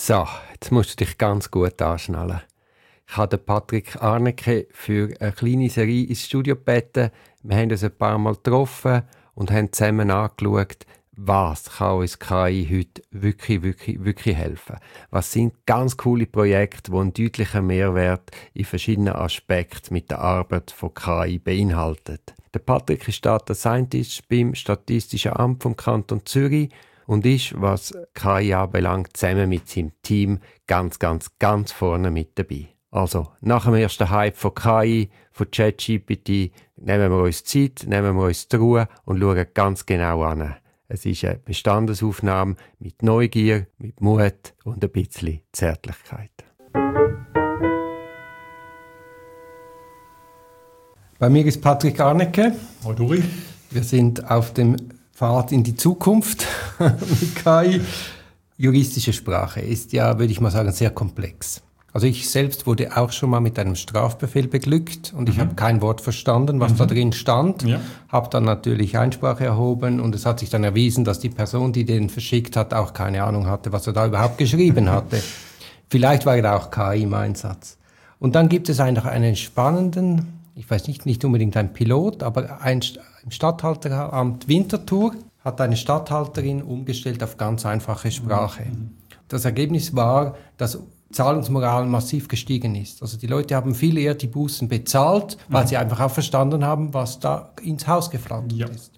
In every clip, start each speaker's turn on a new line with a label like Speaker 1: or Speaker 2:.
Speaker 1: So, jetzt musst du dich ganz gut anschnallen. Ich habe den Patrick Arnecke für eine kleine Serie ins Studio gebeten. Wir haben uns ein paar Mal getroffen und haben zusammen angeschaut, was kann uns KI heute wirklich helfen. Was sind ganz coole Projekte, die einen deutlichen Mehrwert in verschiedenen Aspekten mit der Arbeit von KI beinhalten. Der Patrick ist Data Scientist beim Statistischen Amt vom Kanton Zürich und ist, was KI anbelangt, zusammen mit seinem Team ganz vorne mit dabei. Also, nach dem ersten Hype von KI, von ChatGPT, nehmen wir uns Zeit, nehmen wir uns die Ruhe und schauen ganz genau an. Es ist eine Bestandesaufnahme mit Neugier, mit Mut und ein bisschen Zärtlichkeit. Bei mir ist Patrick Arnecke.
Speaker 2: Hallo Dori.
Speaker 1: Wir sind auf dem Pfad in die Zukunft mit KI. Juristische Sprache ist ja, würde ich mal sagen, sehr komplex. Also ich selbst wurde auch schon mal mit einem Strafbefehl beglückt und ich habe kein Wort verstanden, was da drin stand. Ja. Habe dann natürlich Einsprache erhoben und es hat sich dann erwiesen, dass die Person, die den verschickt hat, auch keine Ahnung hatte, was er da überhaupt geschrieben hatte. Vielleicht war da auch KI im Einsatz. Und dann gibt es eigentlich einen spannenden, ich weiß nicht unbedingt ein Pilot, aber im Statthalteramt Winterthur hat eine Statthalterin umgestellt auf ganz einfache Sprache. Das Ergebnis war, dass Zahlungsmoral massiv gestiegen ist. Also die Leute haben viel eher die Bußen bezahlt, weil sie einfach auch verstanden haben, was da ins Haus geflattert ist.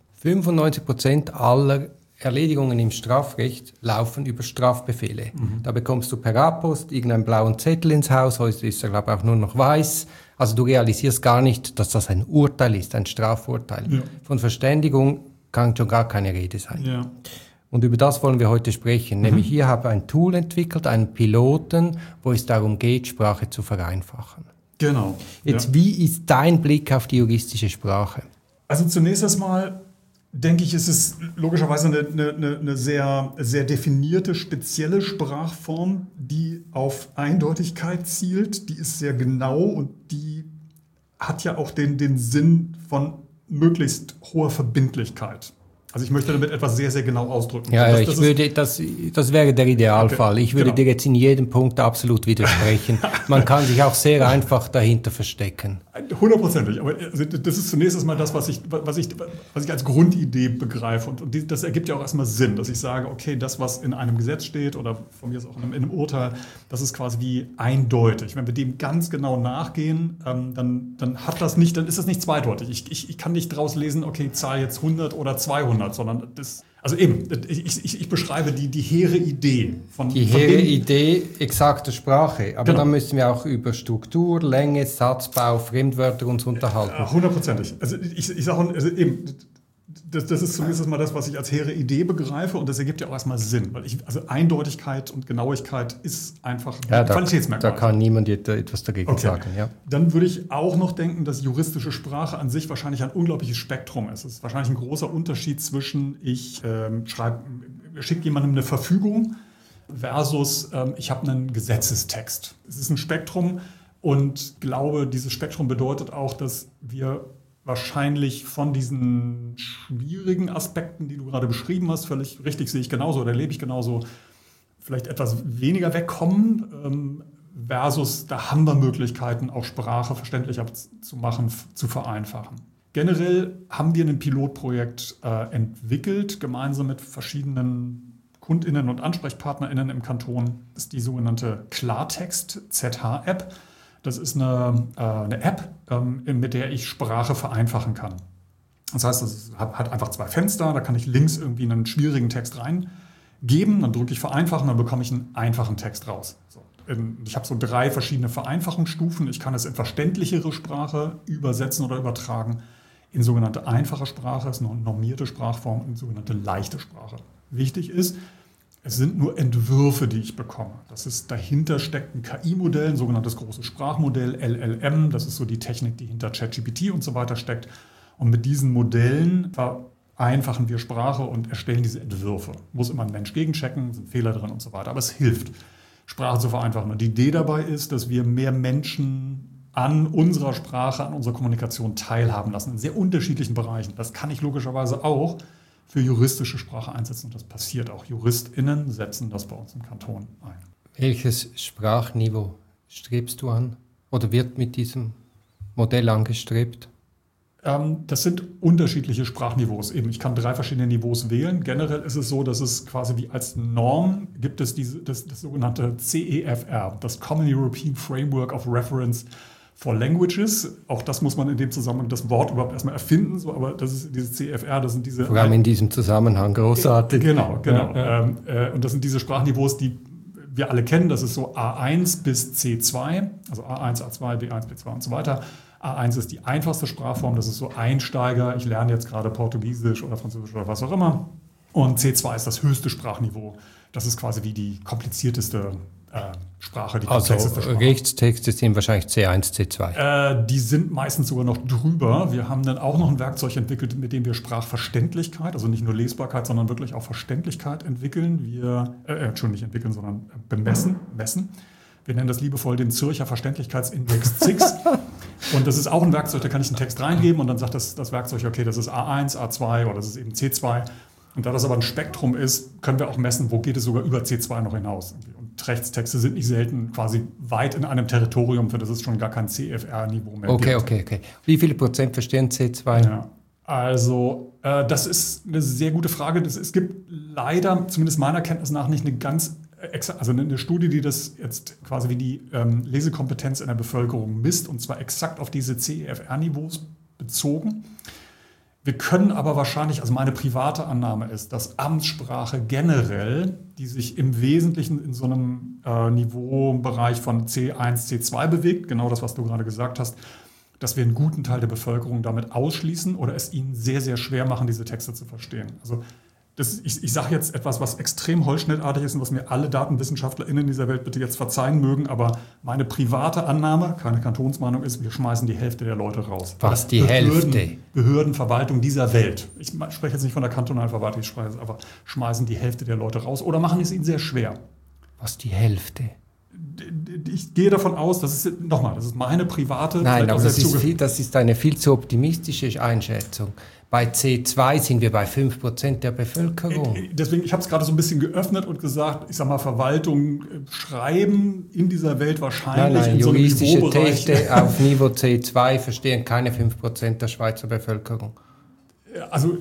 Speaker 1: 95% aller Erledigungen im Strafrecht laufen über Strafbefehle. Da bekommst du per A-Post irgendeinen blauen Zettel ins Haus, heute ist er, glaube ich, auch nur noch weiß. Also du realisierst gar nicht, dass das ein Urteil ist, ein Strafurteil. Ja. Von Verständigung kann schon gar keine Rede sein. Ja. Und über das wollen wir heute sprechen. Nämlich hier habe ich ein Tool entwickelt, einen Piloten, wo es darum geht, Sprache zu vereinfachen.
Speaker 2: Genau.
Speaker 1: Jetzt, wie ist dein Blick auf die juristische Sprache?
Speaker 2: Also zunächst erstmal denke ich, ist es logischerweise eine sehr, sehr definierte, spezielle Sprachform, die auf Eindeutigkeit zielt. Die ist sehr genau und die hat ja auch den Sinn von möglichst hoher Verbindlichkeit. Also ich möchte damit etwas sehr, sehr genau ausdrücken.
Speaker 1: Ja, das wäre der Idealfall. Okay, ich würde dir jetzt in jedem Punkt absolut widersprechen. Man kann sich auch sehr einfach dahinter verstecken.
Speaker 2: 100%. Aber das ist zunächst erstmal das, was ich als Grundidee begreife. Und das ergibt ja auch erstmal Sinn, dass ich sage, okay, das, was in einem Gesetz steht oder von mir ist auch in einem Urteil, das ist quasi wie eindeutig. Wenn wir dem ganz genau nachgehen, dann ist das nicht zweideutig. Ich kann nicht draus lesen, okay, zahl jetzt 100 oder 200. Sondern ich beschreibe die hehre Idee.
Speaker 1: Idee exakter Sprache. Aber dann müssen wir auch über Struktur, Länge, Satzbau, Fremdwörter uns unterhalten.
Speaker 2: 100%. Also ich sage das ist zumindest mal das, was ich als hehre Idee begreife und das ergibt ja auch erstmal Sinn. Weil Eindeutigkeit und Genauigkeit ist einfach ein Qualitätsmerkmal.
Speaker 1: Da kann niemand etwas dagegen sagen. Ja.
Speaker 2: Dann würde ich auch noch denken, dass juristische Sprache an sich wahrscheinlich ein unglaubliches Spektrum ist. Es ist wahrscheinlich ein großer Unterschied zwischen ich schicke jemandem eine Verfügung versus ich habe einen Gesetzestext. Es ist ein Spektrum und glaube, dieses Spektrum bedeutet auch, dass wir wahrscheinlich von diesen schwierigen Aspekten, die du gerade beschrieben hast, völlig richtig, sehe ich genauso oder erlebe ich genauso, vielleicht etwas weniger wegkommen, versus da haben wir Möglichkeiten, auch Sprache verständlicher zu machen, zu vereinfachen. Generell haben wir ein Pilotprojekt entwickelt, gemeinsam mit verschiedenen KundInnen und AnsprechpartnerInnen im Kanton. Das ist die sogenannte Klartext ZH-App. Das ist eine App, mit der ich Sprache vereinfachen kann. Das heißt, es hat einfach 2 Fenster, da kann ich links irgendwie einen schwierigen Text reingeben, dann drücke ich Vereinfachen, dann bekomme ich einen einfachen Text raus. So. Ich habe so 3 verschiedene Vereinfachungsstufen. Ich kann es in verständlichere Sprache übersetzen oder übertragen, in sogenannte einfache Sprache, das ist eine normierte Sprachform, in sogenannte leichte Sprache. Wichtig ist, es sind nur Entwürfe, die ich bekomme. Dahinter steckt ein KI-Modell, ein sogenanntes großes Sprachmodell, LLM. Das ist so die Technik, die hinter ChatGPT und so weiter steckt. Und mit diesen Modellen vereinfachen wir Sprache und erstellen diese Entwürfe. Muss immer ein Mensch gegenchecken, sind Fehler drin und so weiter. Aber es hilft, Sprache zu vereinfachen. Und die Idee dabei ist, dass wir mehr Menschen an unserer Sprache, an unserer Kommunikation teilhaben lassen, in sehr unterschiedlichen Bereichen. Das kann ich logischerweise auch für juristische Sprache einsetzen und das passiert auch. JuristInnen setzen das bei uns im Kanton ein.
Speaker 1: Welches Sprachniveau strebst du an oder wird mit diesem Modell angestrebt?
Speaker 2: Das sind unterschiedliche Sprachniveaus. Eben, ich kann 3 verschiedene Niveaus wählen. Generell ist es so, dass es quasi wie als Norm gibt es das sogenannte CEFR, das Common European Framework of Reference for Languages. Auch das muss man in dem Zusammenhang das Wort überhaupt erstmal erfinden. So, aber das ist dieses CEFR, das sind diese...
Speaker 1: Vor allem in diesem Zusammenhang großartig.
Speaker 2: Genau.
Speaker 1: Ja.
Speaker 2: Und das sind diese Sprachniveaus, die wir alle kennen. Das ist so A1 bis C2, also A1, A2, B1, B2 und so weiter. A1 ist die einfachste Sprachform, das ist so Einsteiger, ich lerne jetzt gerade Portugiesisch oder Französisch oder was auch immer. Und C2 ist das höchste Sprachniveau. Das ist quasi wie die komplizierteste Sprache, die komplexeste Sprache.
Speaker 1: Rechtstexte sind wahrscheinlich C1, C2.
Speaker 2: Die sind meistens sogar noch drüber. Wir haben dann auch noch ein Werkzeug entwickelt, mit dem wir Sprachverständlichkeit, also nicht nur Lesbarkeit, sondern wirklich auch Verständlichkeit entwickeln. Nicht entwickeln, sondern messen. Wir nennen das liebevoll den Zürcher Verständlichkeitsindex ZIX. Und das ist auch ein Werkzeug, da kann ich einen Text reingeben und dann sagt das Werkzeug, okay, das ist A1, A2 oder das ist eben C2. Und da das aber ein Spektrum ist, können wir auch messen, wo geht es sogar über C2 noch hinaus. Und Rechtstexte sind nicht selten quasi weit in einem Territorium, für das es schon gar kein CFR-Niveau mehr gibt.
Speaker 1: Okay. Wie viele Prozent verstehen C2?
Speaker 2: Ja. Also das ist eine sehr gute Frage. Es gibt leider, zumindest meiner Kenntnis nach, nicht eine Studie, die das jetzt quasi wie die Lesekompetenz in der Bevölkerung misst, und zwar exakt auf diese CEFR-Niveaus bezogen. Wir können aber wahrscheinlich, also meine private Annahme ist, dass Amtssprache generell, die sich im Wesentlichen in so einem Niveaubereich von C1, C2 bewegt, genau das, was du gerade gesagt hast, dass wir einen guten Teil der Bevölkerung damit ausschließen oder es ihnen sehr, sehr schwer machen, diese Texte zu verstehen. Also ich sage jetzt etwas, was extrem holzschnittartig ist und was mir alle DatenwissenschaftlerInnen dieser Welt bitte jetzt verzeihen mögen, aber meine private Annahme, keine Kantonsmeinung ist, wir schmeißen die Hälfte der Leute raus.
Speaker 1: Was, die Hälfte?
Speaker 2: Behördenverwaltung dieser Welt. Ich spreche jetzt nicht von der kantonalen Verwaltung, ich spreche jetzt einfach, schmeißen die Hälfte der Leute raus oder machen es ihnen sehr schwer.
Speaker 1: Was, die Hälfte?
Speaker 2: Ich gehe davon aus, das ist meine private...
Speaker 1: Nein, aber das ist eine viel zu optimistische Einschätzung. Bei C2 sind wir bei 5% der Bevölkerung.
Speaker 2: Deswegen, ich habe es gerade so ein bisschen geöffnet und gesagt, ich sage mal, Verwaltung, Schreiben in dieser Welt wahrscheinlich
Speaker 1: Nein,
Speaker 2: in so einem
Speaker 1: juristische
Speaker 2: Niveaubereich.
Speaker 1: Texte auf Niveau C2 verstehen keine 5% der Schweizer Bevölkerung.
Speaker 2: Also,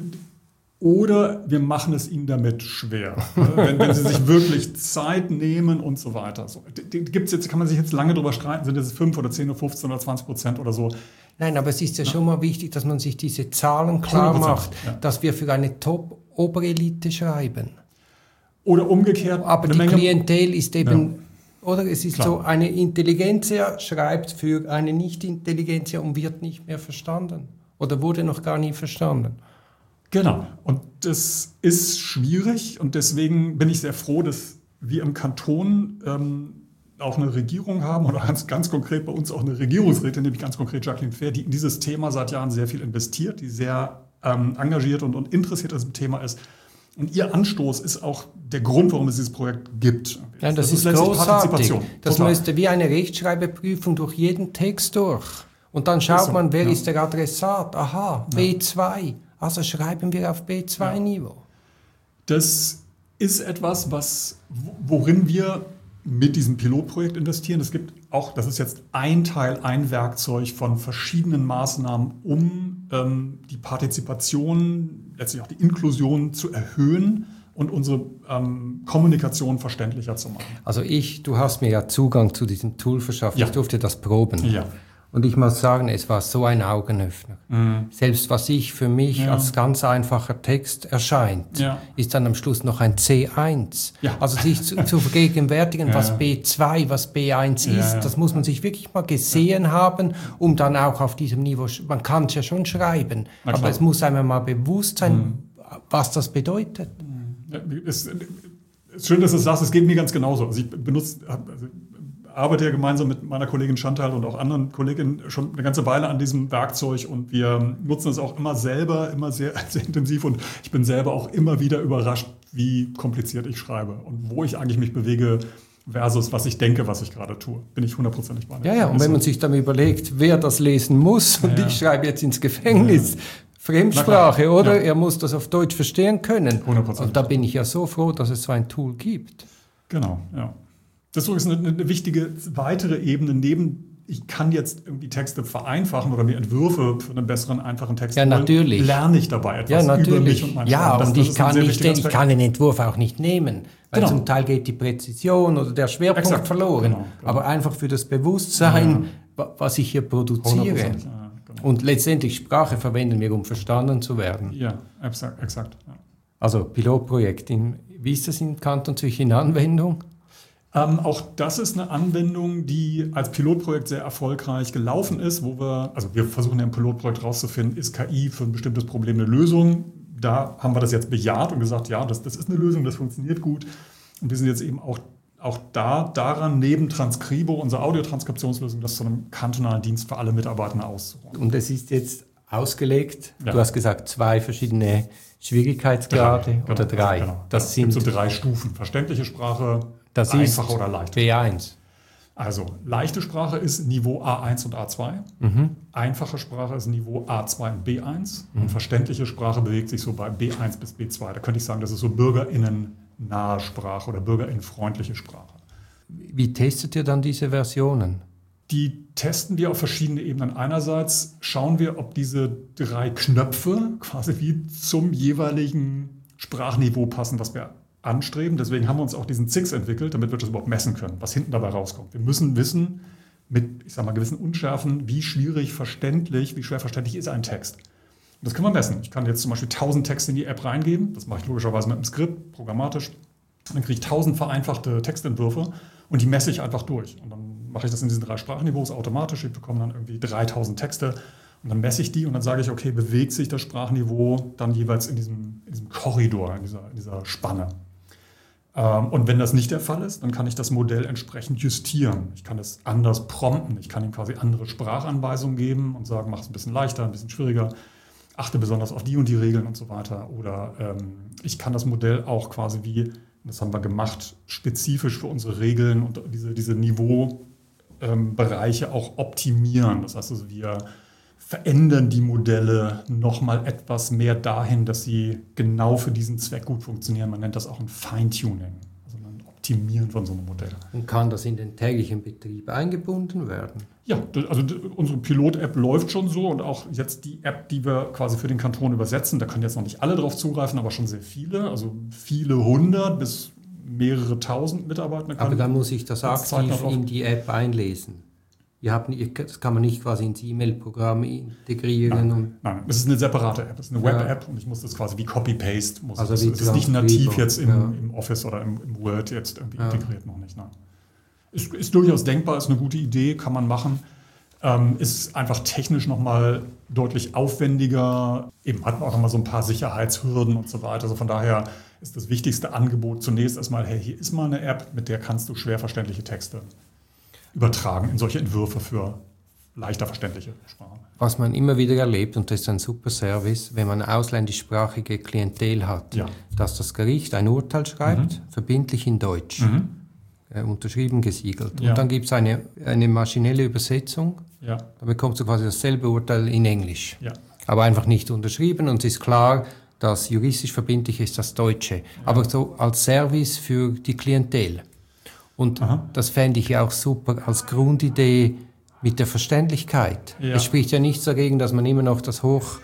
Speaker 2: oder wir machen es ihnen damit schwer, wenn sie sich wirklich Zeit nehmen und so weiter. So, kann man sich jetzt lange drüber streiten, sind es 5 oder 10 oder 15 oder 20% oder so.
Speaker 1: Nein, aber es ist ja schon mal wichtig, dass man sich diese Zahlen klar macht, dass wir für eine Top-Oberelite schreiben.
Speaker 2: Oder umgekehrt.
Speaker 1: Aber die Klientel ist eben, oder es ist so, eine Intelligenzia schreibt für eine Nicht-Intelligenzia und wird nicht mehr verstanden. Oder wurde noch gar nie verstanden.
Speaker 2: Genau. Und das ist schwierig und deswegen bin ich sehr froh, dass wir im Kanton auch eine Regierung haben oder ganz konkret bei uns auch eine Regierungsrätin, nämlich ganz konkret Jacqueline Fehr, die in dieses Thema seit Jahren sehr viel investiert, die sehr engagiert und interessiert an diesem Thema ist. Und ihr Anstoß ist auch der Grund, warum es dieses Projekt gibt.
Speaker 1: Ja, das ist großartig. Das müsste wie eine Rechtschreibeprüfung durch jeden Text durch. Und dann schaut man, wer ist der Adressat? Aha, B2. Also schreiben wir auf B2-Niveau.
Speaker 2: Das ist etwas, worin wir mit diesem Pilotprojekt investieren. Es gibt auch, das ist jetzt ein Werkzeug von verschiedenen Maßnahmen, um die Partizipation, letztlich auch die Inklusion zu erhöhen und unsere Kommunikation verständlicher zu machen.
Speaker 1: Also du hast mir ja Zugang zu diesem Tool verschafft. Ja. Ich durfte das proben.
Speaker 2: Ja.
Speaker 1: Und ich muss sagen, es war so ein Augenöffner. Mhm. Selbst was für mich als ganz einfacher Text erscheint, ist dann am Schluss noch ein C1. Ja. Also sich zu vergegenwärtigen, was B2, was B1 ist, das muss man sich wirklich mal gesehen haben, um dann auch auf diesem Niveau, man kann es ja schon schreiben, aber es muss einem mal bewusst sein, was das bedeutet.
Speaker 2: Ja, ist schön, dass du es sagst, es geht mir ganz genauso. Also ich arbeite ja gemeinsam mit meiner Kollegin Chantal und auch anderen Kolleginnen schon eine ganze Weile an diesem Werkzeug und wir nutzen es auch immer selber, immer sehr, sehr intensiv und ich bin selber auch immer wieder überrascht, wie kompliziert ich schreibe und wo ich eigentlich mich bewege versus was ich denke, was ich gerade tue. Bin ich 100% bei dir.
Speaker 1: Ja, und wenn man sich dann überlegt, wer das lesen muss und ich schreibe jetzt ins Gefängnis, Fremdsprache, oder? Ja. Er muss das auf Deutsch verstehen können.
Speaker 2: 100%.
Speaker 1: Und da bin ich ja so froh, dass es so ein Tool gibt.
Speaker 2: Genau, ja. Das ist eine wichtige weitere Ebene neben, ich kann jetzt irgendwie Texte vereinfachen oder mir Entwürfe für einen besseren, einfachen Text
Speaker 1: holen, natürlich.
Speaker 2: Lerne ich dabei etwas über mich und mein Schreiben.
Speaker 1: Und ich kann den Entwurf auch nicht nehmen, weil zum Teil geht die Präzision oder der Schwerpunkt verloren. Genau. Aber einfach für das Bewusstsein, was ich hier produziere. Genau. Und letztendlich Sprache verwenden wir, um verstanden zu werden.
Speaker 2: Ja, exakt. Ja.
Speaker 1: Also Pilotprojekt. Wie ist das in Kanton Zürich in Anwendung?
Speaker 2: Auch das ist eine Anwendung, die als Pilotprojekt sehr erfolgreich gelaufen ist, wir versuchen ja im Pilotprojekt rauszufinden, ist KI für ein bestimmtes Problem eine Lösung? Da haben wir das jetzt bejaht und gesagt, ja, das ist eine Lösung, das funktioniert gut. Und wir sind jetzt eben auch daran, neben Transkribo, unsere Audiotranskriptionslösung, das zu einem kantonalen Dienst für alle Mitarbeitenden auszuholen.
Speaker 1: Und es ist jetzt ausgelegt, du hast gesagt, 2 verschiedene Schwierigkeitsgrade oder 3.
Speaker 2: Genau. Das sind so 3 Stufen. Verständliche Sprache,
Speaker 1: das
Speaker 2: einfache oder leichte.
Speaker 1: B1.
Speaker 2: Also leichte Sprache ist Niveau A1 und A2. Einfache Sprache ist Niveau A2 und B1. Und verständliche Sprache bewegt sich so bei B1 bis B2. Da könnte ich sagen, das ist so bürgerinnennahe Sprache oder bürgerinnenfreundliche Sprache.
Speaker 1: Wie testet ihr dann diese Versionen?
Speaker 2: Die testen wir auf verschiedene Ebenen. Einerseits schauen wir, ob diese 3 Knöpfe quasi wie zum jeweiligen Sprachniveau passen, was wir anstreben. Deswegen haben wir uns auch diesen ZIX entwickelt, damit wir das überhaupt messen können, was hinten dabei rauskommt. Wir müssen wissen, mit, gewissen Unschärfen, wie schwer verständlich ist ein Text. Und das können wir messen. Ich kann jetzt zum Beispiel 1000 Texte in die App reingeben. Das mache ich logischerweise mit einem Skript, programmatisch. Dann kriege ich 1000 vereinfachte Textentwürfe und die messe ich einfach durch. Und dann mache ich das in diesen 3 Sprachniveaus automatisch. Ich bekomme dann irgendwie 3000 Texte und dann messe ich die und dann sage ich, okay, bewegt sich das Sprachniveau dann jeweils in diesem Korridor, in dieser Spanne. Und wenn das nicht der Fall ist, dann kann ich das Modell entsprechend justieren. Ich kann es anders prompten. Ich kann ihm quasi andere Sprachanweisungen geben und sagen, mach es ein bisschen leichter, ein bisschen schwieriger, achte besonders auf die und die Regeln und so weiter. Oder ich kann das Modell auch quasi das haben wir gemacht, spezifisch für unsere Regeln und diese Niveaubereiche auch optimieren. Das heißt also, wir verändern die Modelle nochmal etwas mehr dahin, dass sie genau für diesen Zweck gut funktionieren. Man nennt das auch ein Feintuning, also ein Optimieren von so einem Modell.
Speaker 1: Und kann das in den täglichen Betrieb eingebunden werden?
Speaker 2: Ja, also unsere Pilot-App läuft schon so und auch jetzt die App, die wir quasi für den Kanton übersetzen, da können jetzt noch nicht alle drauf zugreifen, aber schon sehr viele, also viele 100 bis mehrere tausend Mitarbeiter.
Speaker 1: Aber dann muss ich das aktiv in die App einlesen. Das kann man nicht quasi ins E-Mail-Programm integrieren.
Speaker 2: Nein, es ist eine separate App. Es ist eine Web-App und ich muss das quasi wie Copy-Paste.
Speaker 1: Also
Speaker 2: es ist nicht nativ jetzt im Office oder im Word jetzt irgendwie integriert, noch nicht. Nein. Ist durchaus denkbar, ist eine gute Idee, kann man machen. Ist einfach technisch nochmal deutlich aufwendiger. Eben hat man auch nochmal so ein paar Sicherheitshürden und so weiter. Also von daher ist das wichtigste Angebot zunächst erstmal, hey, hier ist mal eine App, mit der kannst du schwer verständliche Texte übertragen in solche Entwürfe für leichter verständliche Sprache.
Speaker 1: Was man immer wieder erlebt, und das ist ein super Service, wenn man eine ausländischsprachige Klientel hat, dass das Gericht ein Urteil schreibt, verbindlich in Deutsch, unterschrieben, gesiegelt. Und dann gibt es eine maschinelle Übersetzung, da bekommst du quasi dasselbe Urteil in Englisch, aber einfach nicht unterschrieben und es ist klar, dass juristisch verbindlich ist das Deutsche, aber so als Service für die Klientel. Und das fände ich ja auch super als Grundidee mit der Verständlichkeit. Es spricht ja nichts dagegen, dass man immer noch das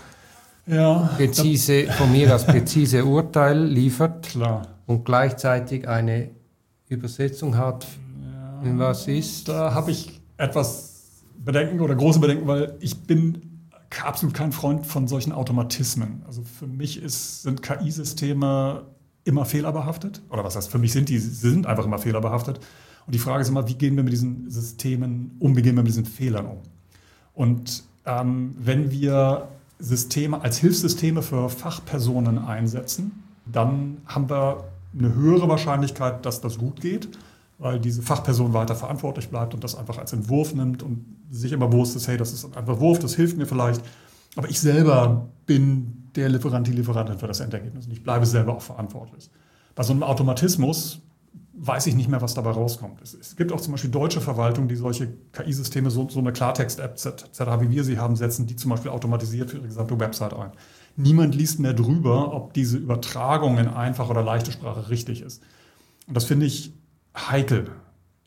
Speaker 1: von mir aus präzise Urteil liefert.
Speaker 2: Klar.
Speaker 1: Und gleichzeitig eine Übersetzung hat, in was ist.
Speaker 2: Da habe ich etwas Bedenken oder große Bedenken, weil ich bin absolut kein Freund von solchen Automatismen. Also für mich sind KI-Systeme immer fehlerbehaftet. Oder was heißt, für mich sie sind einfach immer fehlerbehaftet. Und die Frage ist immer, wie gehen wir mit diesen Systemen um, wie gehen wir mit diesen Fehlern um? Und wenn wir Systeme als Hilfssysteme für Fachpersonen einsetzen, dann haben wir eine höhere Wahrscheinlichkeit, dass das gut geht, weil diese Fachperson weiter verantwortlich bleibt und das einfach als Entwurf nimmt und sich immer bewusst ist, hey, das ist ein Entwurf, das hilft mir vielleicht. Aber ich selber bin der Lieferant, die Lieferantin für das Endergebnis. Und ich bleibe selber auch verantwortlich. Bei so einem Automatismus weiß ich nicht mehr, was dabei rauskommt. Es gibt auch zum Beispiel deutsche Verwaltungen, die solche KI-Systeme, so eine Klartext-App, etc., wie wir sie haben, setzen, die zum Beispiel automatisiert für ihre gesamte Website ein. Niemand liest mehr drüber, ob diese Übertragung in einfache oder leichte Sprache richtig ist. Und das finde ich heikel.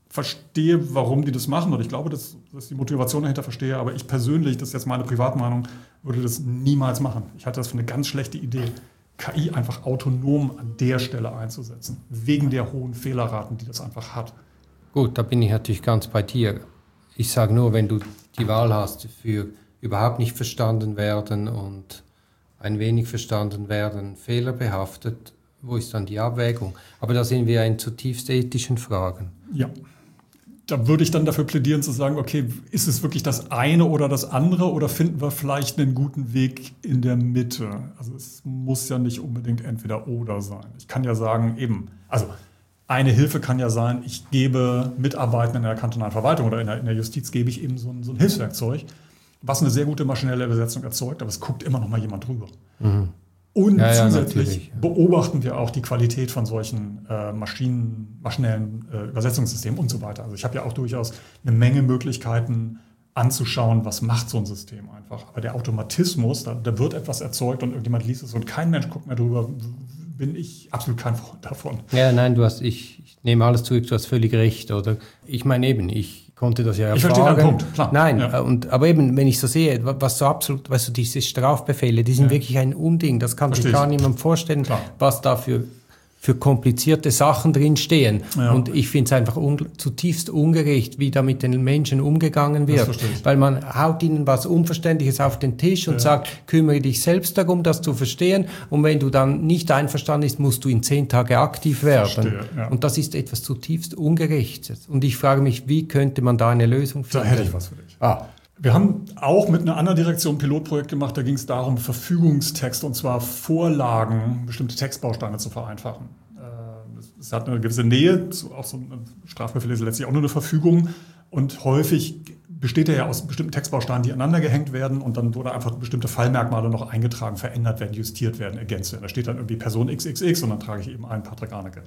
Speaker 2: verstehe, warum die das machen und ich glaube, dass ich die Motivation dahinter verstehe, aber ich persönlich, das ist jetzt meine Privatmeinung, würde das niemals machen. Ich halte das für eine ganz schlechte Idee, KI einfach autonom an der Stelle einzusetzen, wegen der hohen Fehlerraten, die das einfach hat.
Speaker 1: Gut, da bin ich natürlich ganz bei dir. Ich sage nur, wenn du die Wahl hast für überhaupt nicht verstanden werden und ein wenig verstanden werden, fehlerbehaftet, wo ist dann die Abwägung? Aber da sind wir in zutiefst ethischen Fragen.
Speaker 2: Ja. Da würde ich dann dafür plädieren zu sagen, okay, ist es wirklich das eine oder das andere oder finden wir vielleicht einen guten Weg in der Mitte? Also es muss ja nicht unbedingt entweder oder sein. Ich kann ja sagen, also eine Hilfe kann ja sein, ich gebe Mitarbeitenden in der kantonalen Verwaltung oder in der Justiz gebe ich eben so ein Hilfswerkzeug, was eine sehr gute maschinelle Übersetzung erzeugt, aber es guckt immer noch mal jemand drüber. Mhm. Und zusätzlich beobachten wir auch die Qualität von solchen maschinellen Übersetzungssystemen und so weiter. Also ich habe ja auch durchaus eine Menge Möglichkeiten anzuschauen, was macht so ein System einfach. Aber der Automatismus, da wird etwas erzeugt und irgendjemand liest es und kein Mensch guckt mehr drüber, bin ich absolut kein Freund davon.
Speaker 1: Ja, nein, ich nehme alles zurück, du hast völlig recht. Oder? Ich meine eben, ich konnte das ja erfahren.
Speaker 2: Ich verstehe deinen Punkt, klar.
Speaker 1: Nein, ja. Aber eben, wenn ich so sehe, was so absolut, weißt du, diese Strafbefehle, die sind wirklich ein Unding. Das kann sich gar niemand vorstellen, was da für komplizierte Sachen drinstehen. Ja. Und ich finde es einfach zutiefst ungerecht, wie da mit den Menschen umgegangen wird. Weil man haut ihnen was Unverständliches auf den Tisch und sagt, kümmere dich selbst darum, das zu verstehen. Und wenn du dann nicht einverstanden bist, musst du in 10 Tage aktiv werden. Und das ist etwas zutiefst Ungerechtes. Und ich frage mich, wie könnte man da eine Lösung finden?
Speaker 2: Da hätte ich was für dich. Wir haben auch mit einer anderen Direktion ein Pilotprojekt gemacht, da ging es darum, Verfügungstexte, und zwar Vorlagen, bestimmte Textbausteine zu vereinfachen. Es hat eine gewisse Nähe, auch so ein Strafbefehl ist letztlich auch nur eine Verfügung und häufig besteht er ja aus bestimmten Textbausteinen, die aneinander gehängt werden und dann wurde einfach bestimmte Fallmerkmale noch eingetragen, verändert werden, justiert werden, ergänzt werden. Da steht dann irgendwie Person XXX und dann trage ich eben ein Patrick Arnecke.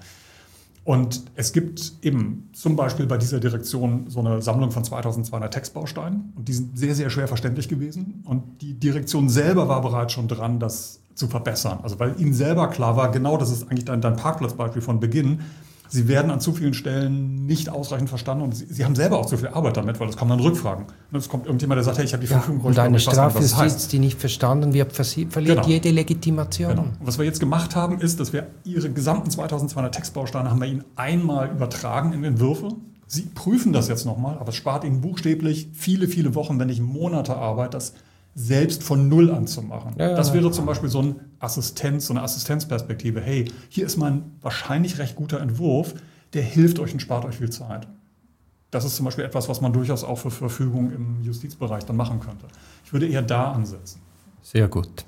Speaker 2: Und es gibt eben zum Beispiel bei dieser Direktion so eine Sammlung von 2200 Textbausteinen und die sind sehr, sehr schwer verständlich gewesen und die Direktion selber war bereits schon dran, das zu verbessern. Also weil ihnen selber klar war, genau das ist eigentlich dein Parkplatzbeispiel von Beginn, sie werden an zu vielen Stellen nicht ausreichend verstanden und sie haben selber auch zu viel Arbeit damit, weil es kommen dann Rückfragen. Und es kommt irgendjemand, der sagt, hey, ich habe die Verfügung.
Speaker 1: Und eine Strafjustiz, die nicht verstanden wird, verliert jede Legitimation.
Speaker 2: Genau. Und was wir jetzt gemacht haben, ist, dass wir ihre gesamten 2200 Textbausteine haben wir ihnen einmal übertragen in Entwürfe. Sie prüfen das jetzt nochmal, aber es spart ihnen buchstäblich viele, viele Wochen, wenn nicht Monate Arbeit, das selbst von Null anzumachen. Das wäre zum Beispiel so eine Assistenzperspektive. Hey, hier ist mein wahrscheinlich recht guter Entwurf, der hilft euch und spart euch viel Zeit. Das ist zum Beispiel etwas, was man durchaus auch für Verfügung im Justizbereich dann machen könnte. Ich würde eher da ansetzen.
Speaker 1: Sehr gut.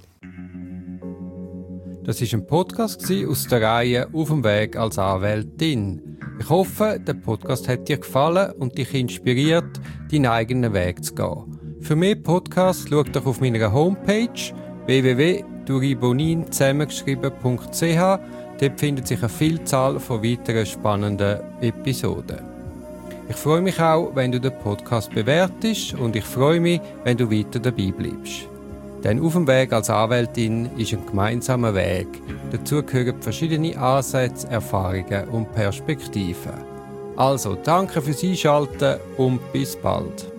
Speaker 1: Das war ein Podcast aus der Reihe «Auf dem Weg als Anwältin». Ich hoffe, der Podcast hat dir gefallen und dich inspiriert, deinen eigenen Weg zu gehen. Für mehr Podcasts schau doch auf meiner Homepage www.duribonin zusammengeschrieben.ch. Dort findet sich eine Vielzahl von weiteren spannenden Episoden. Ich freue mich auch, wenn du den Podcast bewertest und ich freue mich, wenn du weiter dabei bleibst. Denn auf dem Weg als Anwältin ist ein gemeinsamer Weg. Dazu gehören verschiedene Ansätze, Erfahrungen und Perspektiven. Also, danke fürs Einschalten und bis bald.